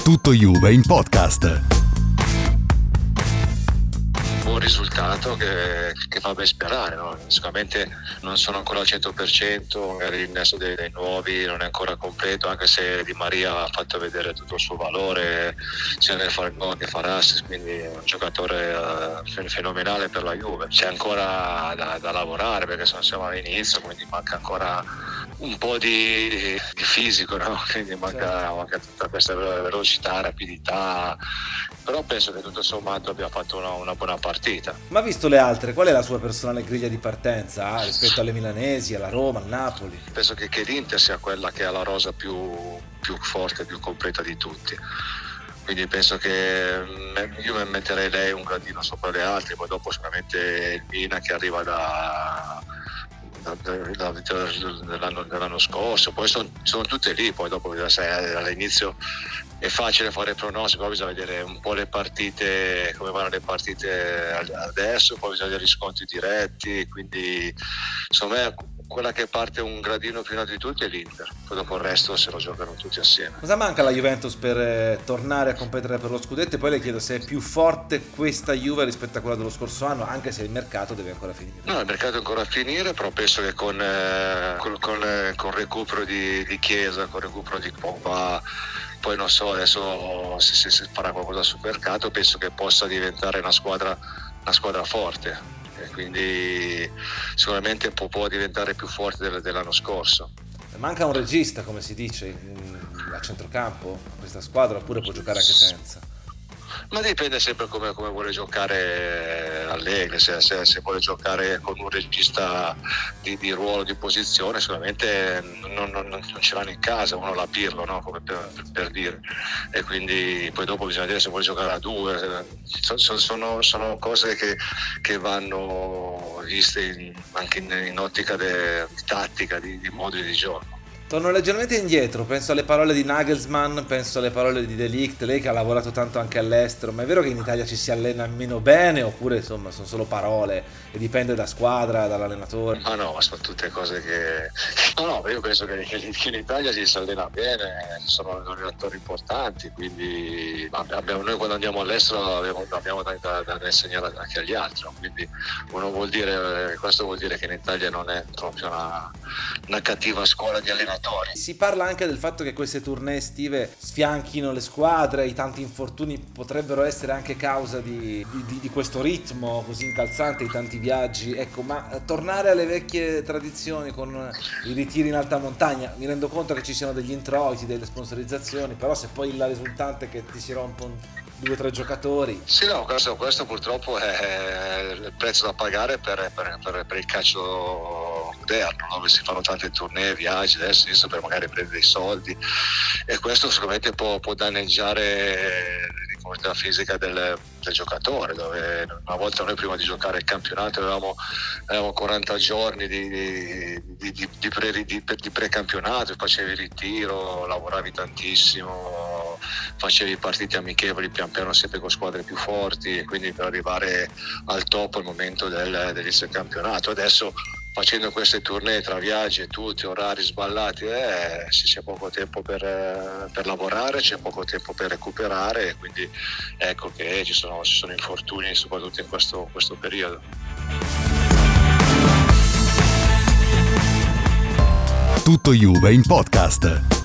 Tutto Juve in podcast. Un risultato che fa ben sperare, no? Sicuramente non sono ancora al 100%, magari l'innesto dei nuovi non è ancora completo, anche se Di Maria ha fatto vedere tutto il suo valore sia nel fare gol che fare assist, quindi è un giocatore fenomenale per la Juve. C'è ancora da lavorare perché siamo all'inizio, quindi manca ancora un po' di fisico, no? Quindi manca tutta questa velocità, rapidità, però penso che tutto sommato abbia fatto una buona partita. Ma visto le altre, qual è la sua personale griglia di partenza rispetto alle milanesi, alla Roma, al Napoli? Penso che l'Inter sia quella che ha la rosa più forte, più completa di tutti. Quindi penso che io metterei lei un gradino sopra le altre, poi dopo sicuramente il Milan che arriva dell'anno scorso, poi sono tutte lì, poi dopo sai, all'inizio è facile fare pronostici, poi bisogna vedere un po' le partite, come vanno le partite adesso, poi bisogna vedere gli scontri diretti, quindi secondo me quella che parte un gradino più in alto di tutti è l'Inter, poi dopo il resto se lo giocano tutti assieme. Cosa manca alla Juventus per tornare a competere per lo scudetto? E poi le chiedo se è più forte questa Juve rispetto a quella dello scorso anno, anche se il mercato deve ancora finire. No, il mercato è ancora a finire, però penso che con recupero di Chiesa, con recupero di Pogba, poi non so adesso se farà qualcosa sul mercato, penso che possa diventare una squadra forte. E quindi sicuramente può diventare più forte dell'anno scorso. Manca un regista, come si dice, a centrocampo questa squadra, oppure può giocare anche senza? Ma dipende sempre come vuole giocare Allegri, se vuole giocare con un regista di ruolo, di posizione, sicuramente non ce l'hanno in casa, uno la Pirlo, no? Come per dire, e quindi poi dopo bisogna vedere se vuole giocare a due, sono cose che vanno viste anche in ottica tattica, di modi di gioco. Torno leggermente indietro, penso alle parole di Nagelsmann, penso alle parole di De Ligt, lei che ha lavorato tanto anche all'estero, ma è vero che in Italia ci si allena meno bene oppure insomma sono solo parole e dipende da squadra, dall'allenatore? Ma sono tutte cose che... No, io penso che in Italia si allena bene, sono allenatori importanti, quindi noi quando andiamo all'estero abbiamo da insegnare anche agli altri, quindi questo vuol dire che in Italia non è proprio una cattiva scuola di allenatori. Si parla anche del fatto che queste tournée estive sfianchino le squadre, i tanti infortuni potrebbero essere anche causa di questo ritmo così incalzante, i tanti viaggi. Ecco, ma tornare alle vecchie tradizioni con i ritiri in alta montagna, mi rendo conto che ci siano degli introiti, delle sponsorizzazioni, però se poi la risultante è che ti si rompono 2 o 3 giocatori. Sì, no, questo purtroppo è il prezzo da pagare per il calcio moderno, dove si fanno tante tournée, viaggi adesso per magari prendere dei soldi, e questo sicuramente può danneggiare la fisica del giocatore, dove una volta noi prima di giocare il campionato avevamo 40 giorni di precampionato, facevi il ritiro, lavoravi tantissimo, facevi partite amichevoli pian piano sempre con squadre più forti, e quindi per arrivare al top al momento dell'inizio del campionato. Adesso facendo queste tournée tra viaggi e tutti, orari sballati, c'è poco tempo per lavorare, c'è poco tempo per recuperare, e quindi ecco che ci sono infortuni soprattutto in questo periodo. Tutto Juve in podcast.